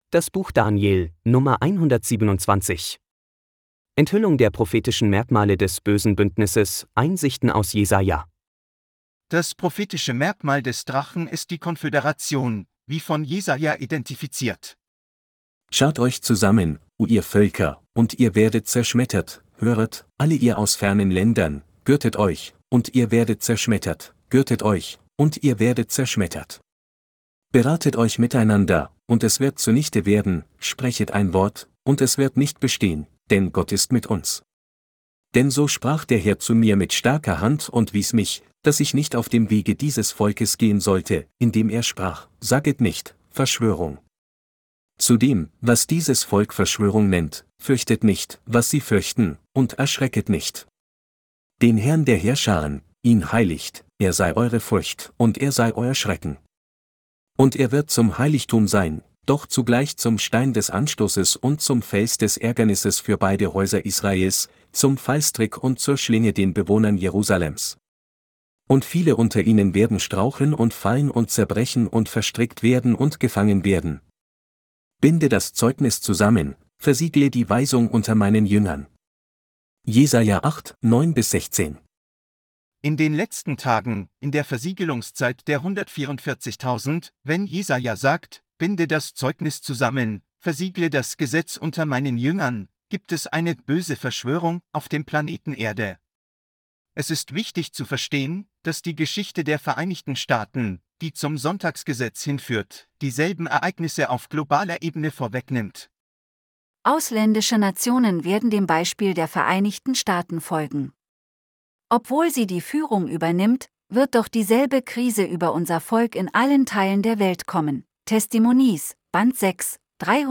Das Buch Daniel, Nummer 127. Enthüllung der prophetischen Merkmale des bösen Bündnisses, Einsichten aus Jesaja. Das prophetische Merkmal des Drachen ist die Konföderation, wie von Jesaja identifiziert. Schaut euch zusammen, o ihr Völker, und ihr werdet zerschmettert, höret, alle ihr aus fernen Ländern, gürtet euch, und ihr werdet zerschmettert, gürtet euch, und ihr werdet zerschmettert. Beratet euch miteinander, und es wird zunichte werden, sprechet ein Wort, und es wird nicht bestehen, denn Gott ist mit uns. Denn so sprach der Herr zu mir mit starker Hand und wies mich, dass ich nicht auf dem Wege dieses Volkes gehen sollte, indem er sprach, saget nicht, Verschwörung. Zu dem, was dieses Volk Verschwörung nennt, fürchtet nicht, was sie fürchten, und erschrecket nicht. Den Herrn der Heerscharen, ihn heiligt, er sei eure Furcht, und er sei euer Schrecken. Und er wird zum Heiligtum sein, doch zugleich zum Stein des Anstoßes und zum Fels des Ärgernisses für beide Häuser Israels, zum Fallstrick und zur Schlinge den Bewohnern Jerusalems. Und viele unter ihnen werden straucheln und fallen und zerbrechen und verstrickt werden und gefangen werden. Binde das Zeugnis zusammen, versiegle die Weisung unter meinen Jüngern. Jesaja 8, 9-16. In den letzten Tagen, in der Versiegelungszeit der 144.000, wenn Jesaja sagt, binde das Zeugnis zusammen, versiegle das Gesetz unter meinen Jüngern, gibt es eine böse Verschwörung auf dem Planeten Erde. Es ist wichtig zu verstehen, dass die Geschichte der Vereinigten Staaten, die zum Sonntagsgesetz hinführt, dieselben Ereignisse auf globaler Ebene vorwegnimmt. Ausländische Nationen werden dem Beispiel der Vereinigten Staaten folgen. Obwohl sie die Führung übernimmt, wird doch dieselbe Krise über unser Volk in allen Teilen der Welt kommen. Testimonies, Band 6,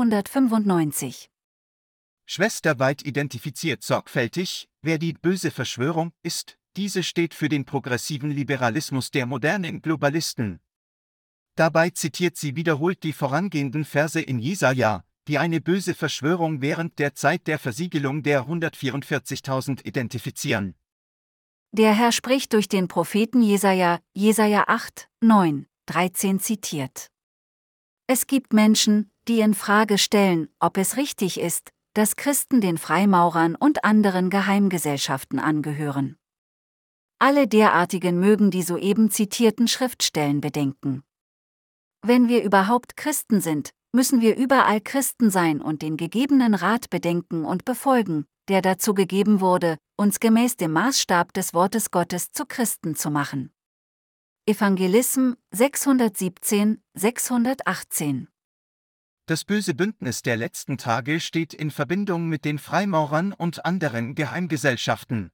395. Schwester White identifiziert sorgfältig, wer die böse Verschwörung ist. Diese steht für den progressiven Liberalismus der modernen Globalisten. Dabei zitiert sie wiederholt die vorangehenden Verse in Jesaja, die eine böse Verschwörung während der Zeit der Versiegelung der 144.000 identifizieren. Der Herr spricht durch den Propheten Jesaja, Jesaja 8, 9, 13 zitiert. Es gibt Menschen, die in Frage stellen, ob es richtig ist, dass Christen den Freimaurern und anderen Geheimgesellschaften angehören. Alle derartigen mögen die soeben zitierten Schriftstellen bedenken. Wenn wir überhaupt Christen sind, müssen wir überall Christen sein und den gegebenen Rat bedenken und befolgen, der dazu gegeben wurde, uns gemäß dem Maßstab des Wortes Gottes zu Christen zu machen. Evangelism 617, 618. Das böse Bündnis der letzten Tage steht in Verbindung mit den Freimaurern und anderen Geheimgesellschaften.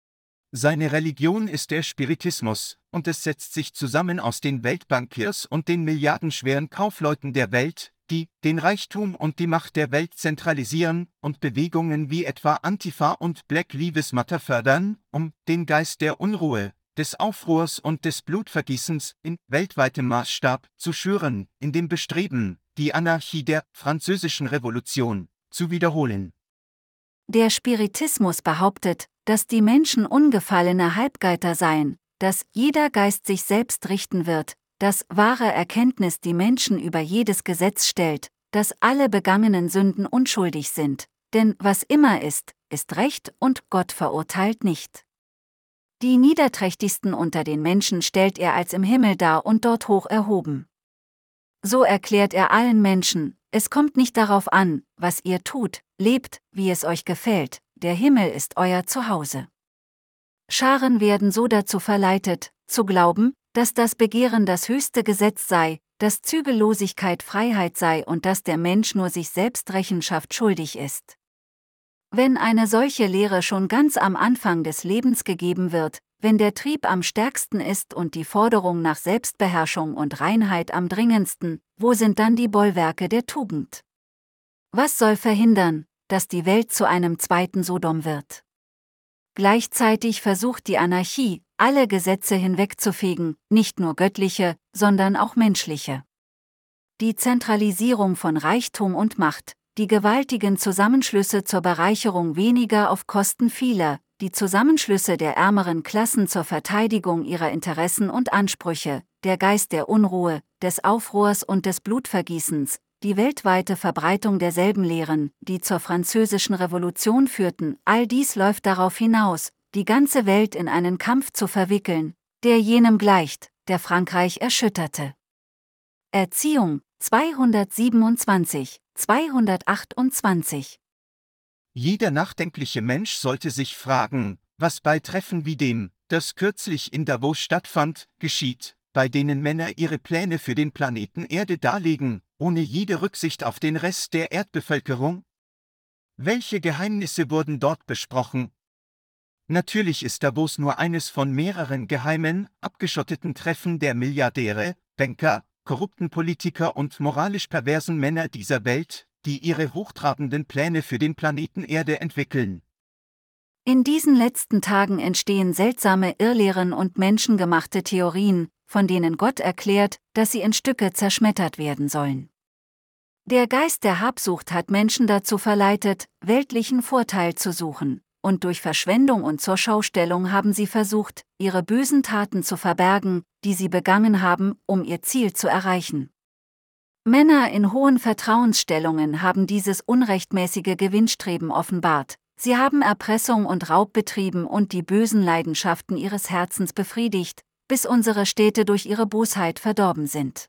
Seine Religion ist der Spiritismus, und es setzt sich zusammen aus den Weltbankiers und den milliardenschweren Kaufleuten der Welt, die den Reichtum und die Macht der Welt zentralisieren und Bewegungen wie etwa Antifa und Black Lives Matter fördern, um den Geist der Unruhe, des Aufruhrs und des Blutvergießens in weltweitem Maßstab zu schüren, in dem Bestreben, die Anarchie der Französischen Revolution zu wiederholen. Der Spiritismus behauptet, dass die Menschen ungefallene Halbgeiter seien, dass jeder Geist sich selbst richten wird, dass wahre Erkenntnis die Menschen über jedes Gesetz stellt, dass alle begangenen Sünden unschuldig sind, denn was immer ist, ist Recht und Gott verurteilt nicht. Die Niederträchtigsten unter den Menschen stellt er als im Himmel dar und dort hoch erhoben. So erklärt er allen Menschen, es kommt nicht darauf an, was ihr tut, lebt, wie es euch gefällt, der Himmel ist euer Zuhause. Scharen werden so dazu verleitet, zu glauben, dass das Begehren das höchste Gesetz sei, dass Zügellosigkeit Freiheit sei und dass der Mensch nur sich selbst Rechenschaft schuldig ist. Wenn eine solche Lehre schon ganz am Anfang des Lebens gegeben wird, wenn der Trieb am stärksten ist und die Forderung nach Selbstbeherrschung und Reinheit am dringendsten, wo sind dann die Bollwerke der Tugend? Was soll verhindern, dass die Welt zu einem zweiten Sodom wird? Gleichzeitig versucht die Anarchie, alle Gesetze hinwegzufegen, nicht nur göttliche, sondern auch menschliche. Die Zentralisierung von Reichtum und Macht, die gewaltigen Zusammenschlüsse zur Bereicherung weniger auf Kosten vieler, die Zusammenschlüsse der ärmeren Klassen zur Verteidigung ihrer Interessen und Ansprüche, der Geist der Unruhe, des Aufruhrs und des Blutvergießens, die weltweite Verbreitung derselben Lehren, die zur Französischen Revolution führten, all dies läuft darauf hinaus, die ganze Welt in einen Kampf zu verwickeln, der jenem gleicht, der Frankreich erschütterte. Erziehung 227, 228. Jeder nachdenkliche Mensch sollte sich fragen, was bei Treffen wie dem, das kürzlich in Davos stattfand, geschieht, bei denen Männer ihre Pläne für den Planeten Erde darlegen, ohne jede Rücksicht auf den Rest der Erdbevölkerung? Welche Geheimnisse wurden dort besprochen? Natürlich ist Davos nur eines von mehreren geheimen, abgeschotteten Treffen der Milliardäre, Banker, korrupten Politiker und moralisch perversen Männer dieser Welt, die ihre hochtrabenden Pläne für den Planeten Erde entwickeln. In diesen letzten Tagen entstehen seltsame Irrlehren und menschengemachte Theorien, von denen Gott erklärt, dass sie in Stücke zerschmettert werden sollen. Der Geist der Habsucht hat Menschen dazu verleitet, weltlichen Vorteil zu suchen, und durch Verschwendung und Zurschaustellung haben sie versucht, ihre bösen Taten zu verbergen, die sie begangen haben, um ihr Ziel zu erreichen. Männer in hohen Vertrauensstellungen haben dieses unrechtmäßige Gewinnstreben offenbart. Sie haben Erpressung und Raub betrieben und die bösen Leidenschaften ihres Herzens befriedigt, bis unsere Städte durch ihre Bosheit verdorben sind.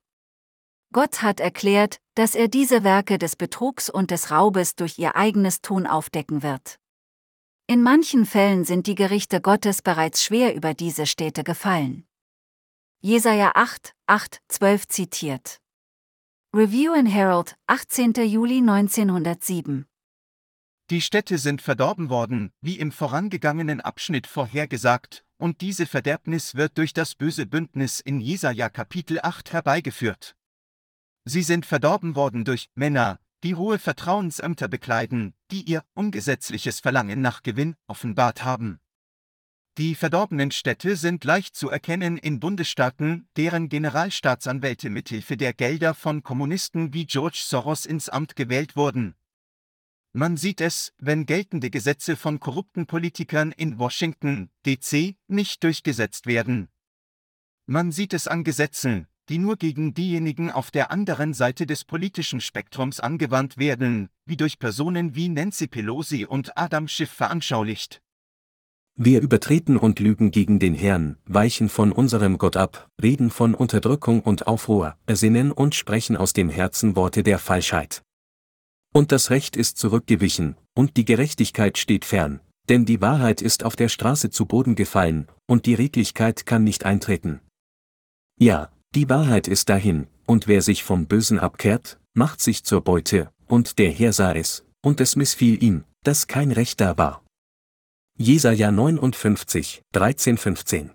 Gott hat erklärt, dass er diese Werke des Betrugs und des Raubes durch ihr eigenes Tun aufdecken wird. In manchen Fällen sind die Gerichte Gottes bereits schwer über diese Städte gefallen. Jesaja 8, 8, 12 zitiert. Review and Herald, 18. Juli 1907. Die Städte sind verdorben worden, wie im vorangegangenen Abschnitt vorhergesagt, und diese Verderbnis wird durch das böse Bündnis in Jesaja Kapitel 8 herbeigeführt. Sie sind verdorben worden durch Männer, die hohe Vertrauensämter bekleiden, die ihr ungesetzliches Verlangen nach Gewinn offenbart haben. Die verdorbenen Städte sind leicht zu erkennen in Bundesstaaten, deren Generalstaatsanwälte mithilfe der Gelder von Kommunisten wie George Soros ins Amt gewählt wurden. Man sieht es, wenn geltende Gesetze von korrupten Politikern in Washington, D.C., nicht durchgesetzt werden. Man sieht es an Gesetzen, die nur gegen diejenigen auf der anderen Seite des politischen Spektrums angewandt werden, wie durch Personen wie Nancy Pelosi und Adam Schiff veranschaulicht. Wir übertreten und lügen gegen den Herrn, weichen von unserem Gott ab, reden von Unterdrückung und Aufruhr, ersinnen und sprechen aus dem Herzen Worte der Falschheit. Und das Recht ist zurückgewichen, und die Gerechtigkeit steht fern, denn die Wahrheit ist auf der Straße zu Boden gefallen, und die Redlichkeit kann nicht eintreten. Ja, die Wahrheit ist dahin, und wer sich vom Bösen abkehrt, macht sich zur Beute, und der Herr sah es, und es missfiel ihm, dass kein Recht da war. Jesaja 59, 13, 15.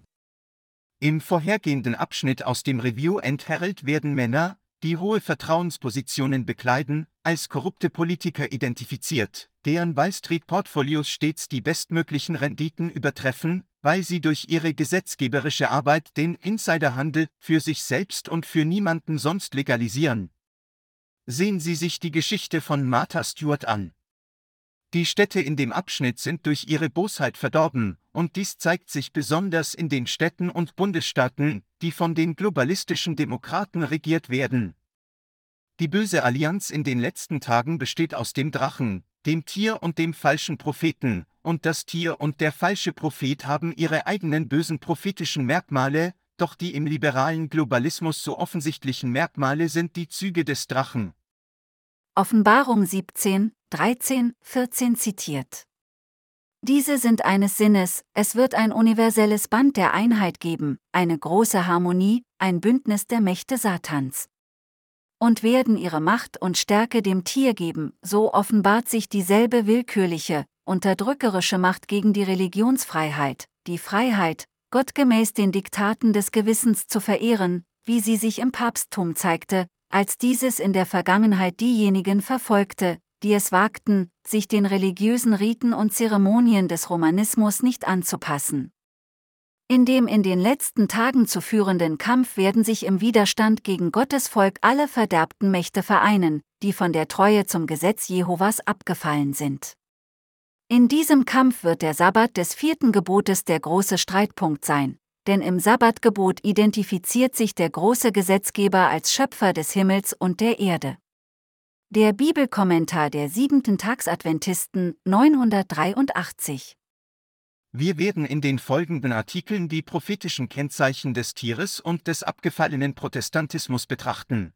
Im vorhergehenden Abschnitt aus dem Review and Herald werden Männer, die hohe Vertrauenspositionen bekleiden, als korrupte Politiker identifiziert, deren Wall Street-Portfolios stets die bestmöglichen Renditen übertreffen, weil sie durch ihre gesetzgeberische Arbeit den Insiderhandel für sich selbst und für niemanden sonst legalisieren. Sehen Sie sich die Geschichte von Martha Stewart an. Die Städte in dem Abschnitt sind durch ihre Bosheit verdorben, und dies zeigt sich besonders in den Städten und Bundesstaaten, die von den globalistischen Demokraten regiert werden. Die böse Allianz in den letzten Tagen besteht aus dem Drachen, dem Tier und dem falschen Propheten, und das Tier und der falsche Prophet haben ihre eigenen bösen prophetischen Merkmale, doch die im liberalen Globalismus so offensichtlichen Merkmale sind die Züge des Drachen. Offenbarung 17, 13, 14 zitiert. Diese sind eines Sinnes, es wird ein universelles Band der Einheit geben, eine große Harmonie, ein Bündnis der Mächte Satans. Und werden ihre Macht und Stärke dem Tier geben, so offenbart sich dieselbe willkürliche, unterdrückerische Macht gegen die Religionsfreiheit, die Freiheit, Gott gemäß den Diktaten des Gewissens zu verehren, wie sie sich im Papsttum zeigte, als dieses in der Vergangenheit diejenigen verfolgte, die es wagten, sich den religiösen Riten und Zeremonien des Romanismus nicht anzupassen. In dem in den letzten Tagen zu führenden Kampf werden sich im Widerstand gegen Gottes Volk alle verderbten Mächte vereinen, die von der Treue zum Gesetz Jehovas abgefallen sind. In diesem Kampf wird der Sabbat des 4. Gebotes der große Streitpunkt sein, denn im Sabbatgebot identifiziert sich der große Gesetzgeber als Schöpfer des Himmels und der Erde. Der Bibelkommentar der 7. Tagsadventisten 983. Wir werden in den folgenden Artikeln die prophetischen Kennzeichen des Tieres und des abgefallenen Protestantismus betrachten.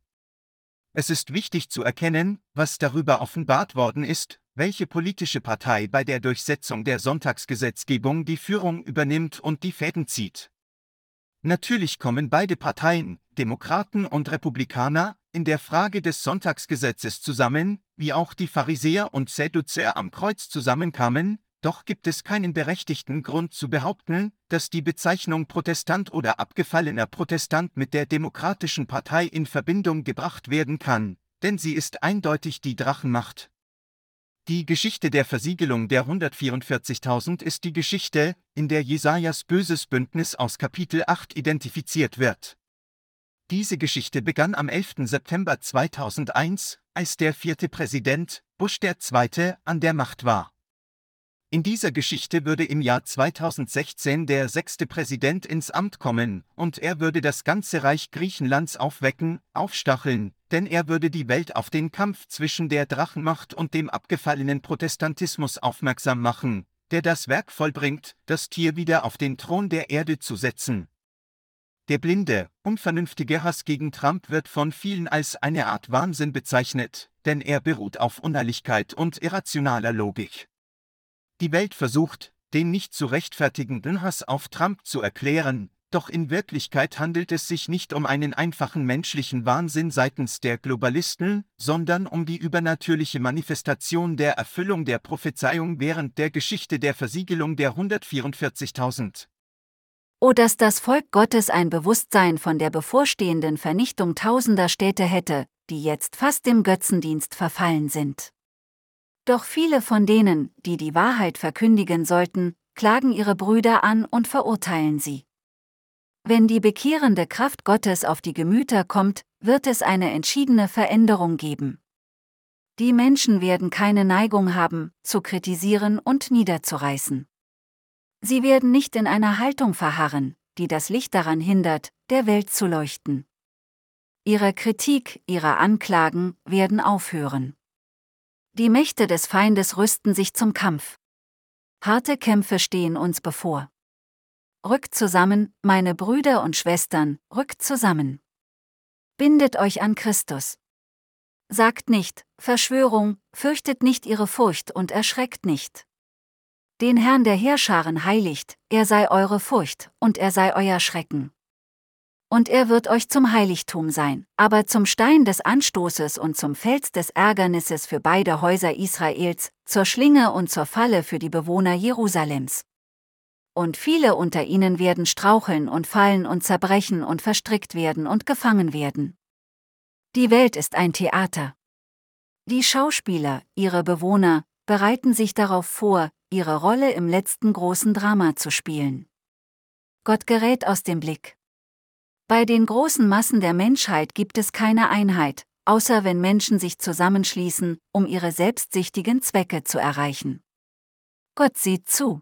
Es ist wichtig zu erkennen, was darüber offenbart worden ist, welche politische Partei bei der Durchsetzung der Sonntagsgesetzgebung die Führung übernimmt und die Fäden zieht. Natürlich kommen beide Parteien, Demokraten und Republikaner, in der Frage des Sonntagsgesetzes zusammen, wie auch die Pharisäer und Sadduzäer am Kreuz zusammenkamen, doch gibt es keinen berechtigten Grund zu behaupten, dass die Bezeichnung Protestant oder abgefallener Protestant mit der Demokratischen Partei in Verbindung gebracht werden kann, denn sie ist eindeutig die Drachenmacht. Die Geschichte der Versiegelung der 144.000 ist die Geschichte, in der Jesajas böses Bündnis aus Kapitel 8 identifiziert wird. Diese Geschichte begann am 11. September 2001, als der 4. Präsident, Bush II., an der Macht war. In dieser Geschichte würde im Jahr 2016 der 6. Präsident ins Amt kommen, und er würde das ganze Reich Griechenlands aufwecken, aufstacheln, denn er würde die Welt auf den Kampf zwischen der Drachenmacht und dem abgefallenen Protestantismus aufmerksam machen, der das Werk vollbringt, das Tier wieder auf den Thron der Erde zu setzen. Der blinde, unvernünftige Hass gegen Trump wird von vielen als eine Art Wahnsinn bezeichnet, denn er beruht auf Unehrlichkeit und irrationaler Logik. Die Welt versucht, den nicht zu rechtfertigenden Hass auf Trump zu erklären, doch in Wirklichkeit handelt es sich nicht um einen einfachen menschlichen Wahnsinn seitens der Globalisten, sondern um die übernatürliche Manifestation der Erfüllung der Prophezeiung während der Geschichte der Versiegelung der 144.000. O, dass das Volk Gottes ein Bewusstsein von der bevorstehenden Vernichtung tausender Städte hätte, die jetzt fast dem Götzendienst verfallen sind. Doch viele von denen, die die Wahrheit verkündigen sollten, klagen ihre Brüder an und verurteilen sie. Wenn die bekehrende Kraft Gottes auf die Gemüter kommt, wird es eine entschiedene Veränderung geben. Die Menschen werden keine Neigung haben, zu kritisieren und niederzureißen. Sie werden nicht in einer Haltung verharren, die das Licht daran hindert, der Welt zu leuchten. Ihre Kritik, ihre Anklagen werden aufhören. Die Mächte des Feindes rüsten sich zum Kampf. Harte Kämpfe stehen uns bevor. Rückt zusammen, meine Brüder und Schwestern, rückt zusammen. Bindet euch an Christus. Sagt nicht, Verschwörung, fürchtet nicht ihre Furcht und erschreckt nicht. Den Herrn der Heerscharen heiligt, er sei eure Furcht, und er sei euer Schrecken. Und er wird euch zum Heiligtum sein, aber zum Stein des Anstoßes und zum Fels des Ärgernisses für beide Häuser Israels, zur Schlinge und zur Falle für die Bewohner Jerusalems. Und viele unter ihnen werden straucheln und fallen und zerbrechen und verstrickt werden und gefangen werden. Die Welt ist ein Theater. Die Schauspieler, ihre Bewohner, bereiten sich darauf vor, ihre Rolle im letzten großen Drama zu spielen. Gott gerät aus dem Blick. Bei den großen Massen der Menschheit gibt es keine Einheit, außer wenn Menschen sich zusammenschließen, um ihre selbstsüchtigen Zwecke zu erreichen. Gott sieht zu.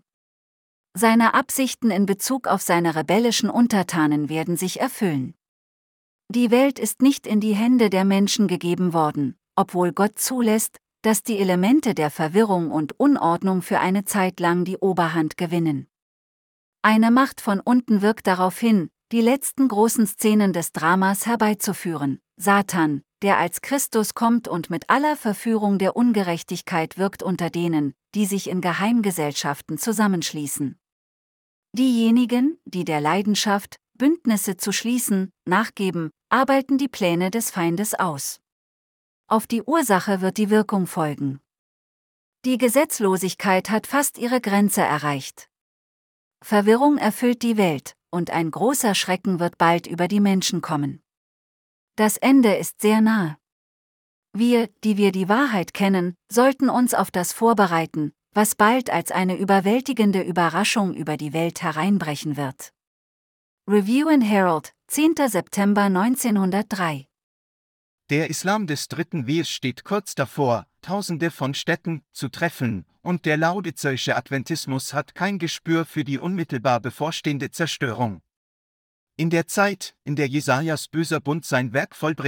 Seine Absichten in Bezug auf seine rebellischen Untertanen werden sich erfüllen. Die Welt ist nicht in die Hände der Menschen gegeben worden, obwohl Gott zulässt, dass die Elemente der Verwirrung und Unordnung für eine Zeit lang die Oberhand gewinnen. Eine Macht von unten wirkt darauf hin, die letzten großen Szenen des Dramas herbeizuführen, Satan, der als Christus kommt und mit aller Verführung der Ungerechtigkeit wirkt unter denen, die sich in Geheimgesellschaften zusammenschließen. Diejenigen, die der Leidenschaft, Bündnisse zu schließen, nachgeben, arbeiten die Pläne des Feindes aus. Auf die Ursache wird die Wirkung folgen. Die Gesetzlosigkeit hat fast ihre Grenze erreicht. Verwirrung erfüllt die Welt, und ein großer Schrecken wird bald über die Menschen kommen. Das Ende ist sehr nahe. Wir, die wir die Wahrheit kennen, sollten uns auf das vorbereiten, was bald als eine überwältigende Überraschung über die Welt hereinbrechen wird. Review and Herald, 10. September 1903. Der Islam des dritten Wehs steht kurz davor, Tausende von Städten zu treffen, und der laodizäische Adventismus hat kein Gespür für die unmittelbar bevorstehende Zerstörung. In der Zeit, in der Jesajas böser Bund sein Werk vollbringt,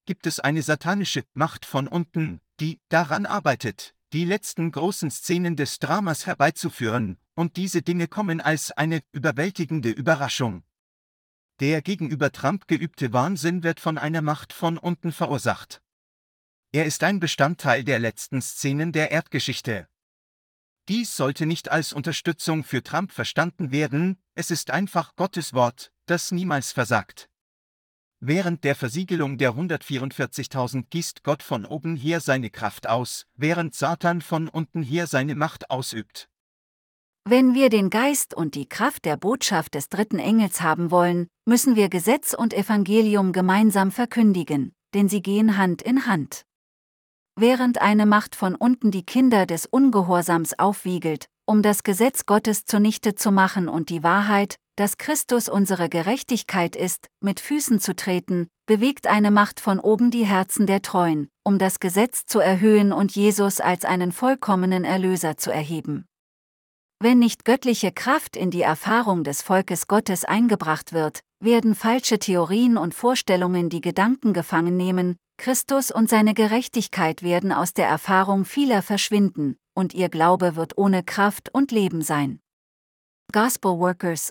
gibt es eine satanische Macht von unten, die daran arbeitet, die letzten großen Szenen des Dramas herbeizuführen, und diese Dinge kommen als eine überwältigende Überraschung. Der gegenüber Trump geübte Wahnsinn wird von einer Macht von unten verursacht. Er ist ein Bestandteil der letzten Szenen der Erdgeschichte. Dies sollte nicht als Unterstützung für Trump verstanden werden, es ist einfach Gottes Wort, das niemals versagt. Während der Versiegelung der 144.000 gießt Gott von oben her seine Kraft aus, während Satan von unten her seine Macht ausübt. Wenn wir den Geist und die Kraft der Botschaft des dritten Engels haben wollen, müssen wir Gesetz und Evangelium gemeinsam verkündigen, denn sie gehen Hand in Hand. Während eine Macht von unten die Kinder des Ungehorsams aufwiegelt, um das Gesetz Gottes zunichte zu machen und die Wahrheit, dass Christus unsere Gerechtigkeit ist, mit Füßen zu treten, bewegt eine Macht von oben die Herzen der Treuen, um das Gesetz zu erhöhen und Jesus als einen vollkommenen Erlöser zu erheben. Wenn nicht göttliche Kraft in die Erfahrung des Volkes Gottes eingebracht wird, werden falsche Theorien und Vorstellungen die Gedanken gefangen nehmen, Christus und seine Gerechtigkeit werden aus der Erfahrung vieler verschwinden, und ihr Glaube wird ohne Kraft und Leben sein. Gospel Workers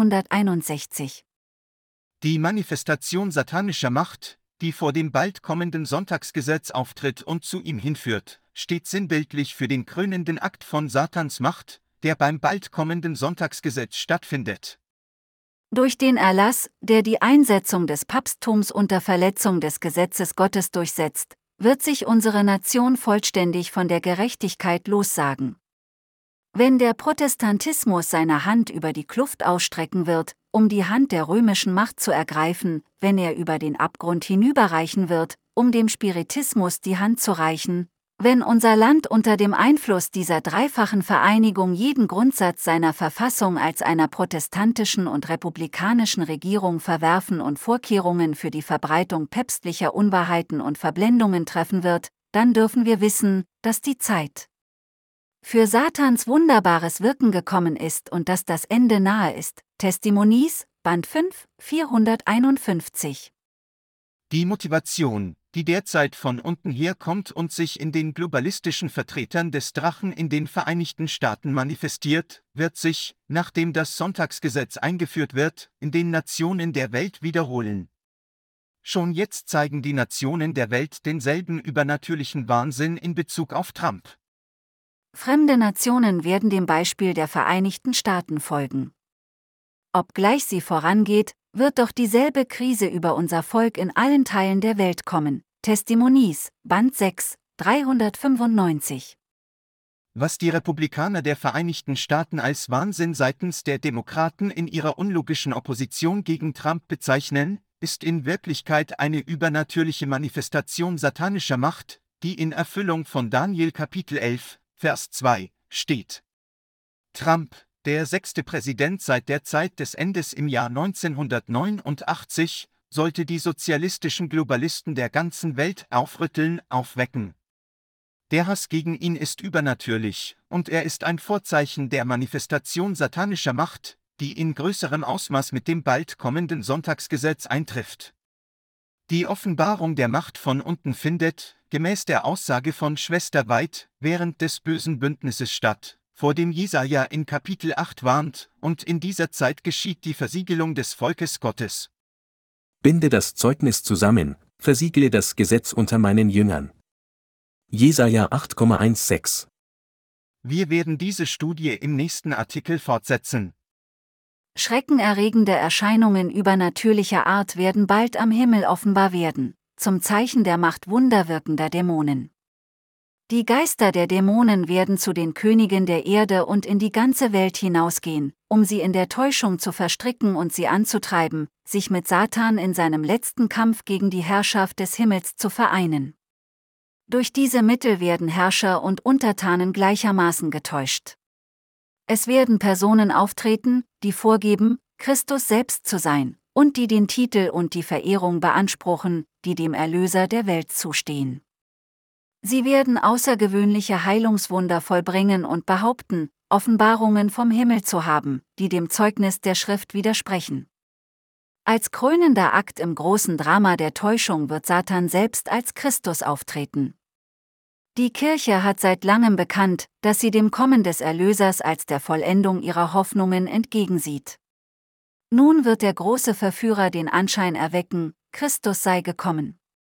161. Die Manifestation satanischer Macht, die vor dem bald kommenden Sonntagsgesetz auftritt und zu ihm hinführt, steht sinnbildlich für den krönenden Akt von Satans Macht, der beim bald kommenden Sonntagsgesetz stattfindet. Durch den Erlass, der die Einsetzung des Papsttums unter Verletzung des Gesetzes Gottes durchsetzt, wird sich unsere Nation vollständig von der Gerechtigkeit lossagen. Wenn der Protestantismus seine Hand über die Kluft ausstrecken wird, um die Hand der römischen Macht zu ergreifen, wenn er über den Abgrund hinüberreichen wird, um dem Spiritismus die Hand zu reichen, wenn unser Land unter dem Einfluss dieser dreifachen Vereinigung jeden Grundsatz seiner Verfassung als einer protestantischen und republikanischen Regierung verwerfen und Vorkehrungen für die Verbreitung päpstlicher Unwahrheiten und Verblendungen treffen wird, dann dürfen wir wissen, dass die Zeit für Satans wunderbares Wirken gekommen ist und dass das Ende nahe ist. Testimonies, Band 5, 451. Die Motivation, die derzeit von unten herkommt und sich in den globalistischen Vertretern des Drachen in den Vereinigten Staaten manifestiert, wird sich, nachdem das Sonntagsgesetz eingeführt wird, in den Nationen der Welt wiederholen. Schon jetzt zeigen die Nationen der Welt denselben übernatürlichen Wahnsinn in Bezug auf Trump. Fremde Nationen werden dem Beispiel der Vereinigten Staaten folgen. Obgleich sie vorangeht, wird doch dieselbe Krise über unser Volk in allen Teilen der Welt kommen. Testimonies, Band 6, 395. Was die Republikaner der Vereinigten Staaten als Wahnsinn seitens der Demokraten in ihrer unlogischen Opposition gegen Trump bezeichnen, ist in Wirklichkeit eine übernatürliche Manifestation satanischer Macht, die in Erfüllung von Daniel Kapitel 11, Vers 2, steht. Trump, der 6. Präsident seit der Zeit des Endes im Jahr 1989, sollte die sozialistischen Globalisten der ganzen Welt aufrütteln, aufwecken. Der Hass gegen ihn ist übernatürlich, und er ist ein Vorzeichen der Manifestation satanischer Macht, die in größerem Ausmaß mit dem bald kommenden Sonntagsgesetz eintrifft. Die Offenbarung der Macht von unten findet, gemäß der Aussage von Schwester White, während des bösen Bündnisses statt, vor dem Jesaja in Kapitel 8 warnt, und in dieser Zeit geschieht die Versiegelung des Volkes Gottes. Binde das Zeugnis zusammen, versiegle das Gesetz unter meinen Jüngern. Jesaja 8,16. Wir werden diese Studie im nächsten Artikel fortsetzen. Schreckenerregende Erscheinungen übernatürlicher Art werden bald am Himmel offenbar werden, zum Zeichen der Macht wunderwirkender Dämonen. Die Geister der Dämonen werden zu den Königen der Erde und in die ganze Welt hinausgehen, um sie in der Täuschung zu verstricken und sie anzutreiben, sich mit Satan in seinem letzten Kampf gegen die Herrschaft des Himmels zu vereinen. Durch diese Mittel werden Herrscher und Untertanen gleichermaßen getäuscht. Es werden Personen auftreten, die vorgeben, Christus selbst zu sein, und die den Titel und die Verehrung beanspruchen, die dem Erlöser der Welt zustehen. Sie werden außergewöhnliche Heilungswunder vollbringen und behaupten, Offenbarungen vom Himmel zu haben, die dem Zeugnis der Schrift widersprechen. Als krönender Akt im großen Drama der Täuschung wird Satan selbst als Christus auftreten. Die Kirche hat seit langem bekannt, dass sie dem Kommen des Erlösers als der Vollendung ihrer Hoffnungen entgegensieht. Nun wird der große Verführer den Anschein erwecken, Christus sei gekommen.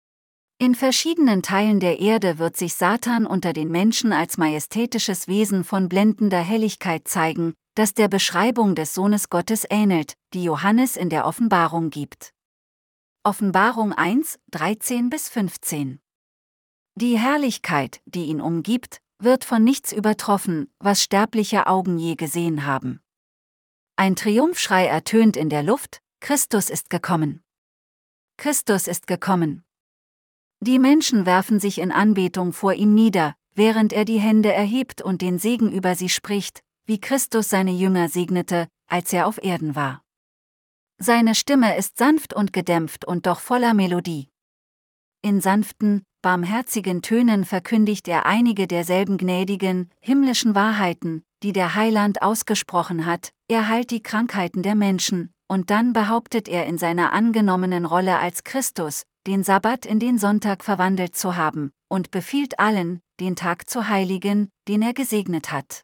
In verschiedenen Teilen der Erde wird sich Satan unter den Menschen als majestätisches Wesen von blendender Helligkeit zeigen, das der Beschreibung des Sohnes Gottes ähnelt, die Johannes in der Offenbarung gibt. Offenbarung 1, 13-15. Die Herrlichkeit, die ihn umgibt, wird von nichts übertroffen, was sterbliche Augen je gesehen haben. Ein Triumphschrei ertönt in der Luft: Christus ist gekommen! Christus ist gekommen! Die Menschen werfen sich in Anbetung vor ihm nieder, während er die Hände erhebt und den Segen über sie spricht, wie Christus seine Jünger segnete, als er auf Erden war. Seine Stimme ist sanft und gedämpft und doch voller Melodie. In sanften, barmherzigen Tönen verkündigt er einige derselben gnädigen, himmlischen Wahrheiten, die der Heiland ausgesprochen hat. Er heilt die Krankheiten der Menschen, und dann behauptet er in seiner angenommenen Rolle als Christus, den Sabbat in den Sonntag verwandelt zu haben, und befiehlt allen, den Tag zu heiligen, den er gesegnet hat.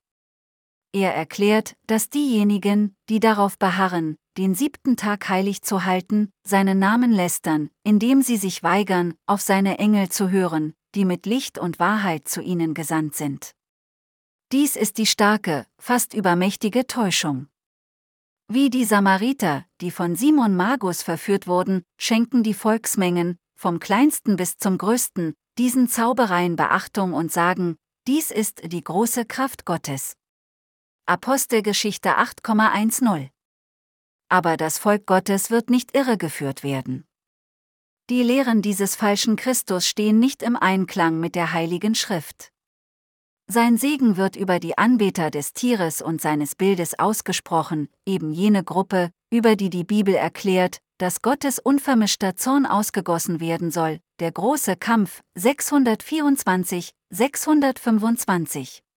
Er erklärt, dass diejenigen, die darauf beharren, den 7. Tag heilig zu halten, seinen Namen lästern, indem sie sich weigern, auf seine Engel zu hören, die mit Licht und Wahrheit zu ihnen gesandt sind. Dies ist die starke, fast übermächtige Täuschung. Wie die Samariter, die von Simon Magus verführt wurden, schenken die Volksmengen, vom kleinsten bis zum größten, diesen Zaubereien Beachtung und sagen: Dies ist die große Kraft Gottes. Apostelgeschichte 8,10. Aber das Volk Gottes wird nicht irregeführt werden. Die Lehren dieses falschen Christus stehen nicht im Einklang mit der Heiligen Schrift. Sein Segen wird über die Anbeter des Tieres und seines Bildes ausgesprochen, eben jene Gruppe, über die die Bibel erklärt, dass Gottes unvermischter Zorn ausgegossen werden soll, der große Kampf, 624, 625.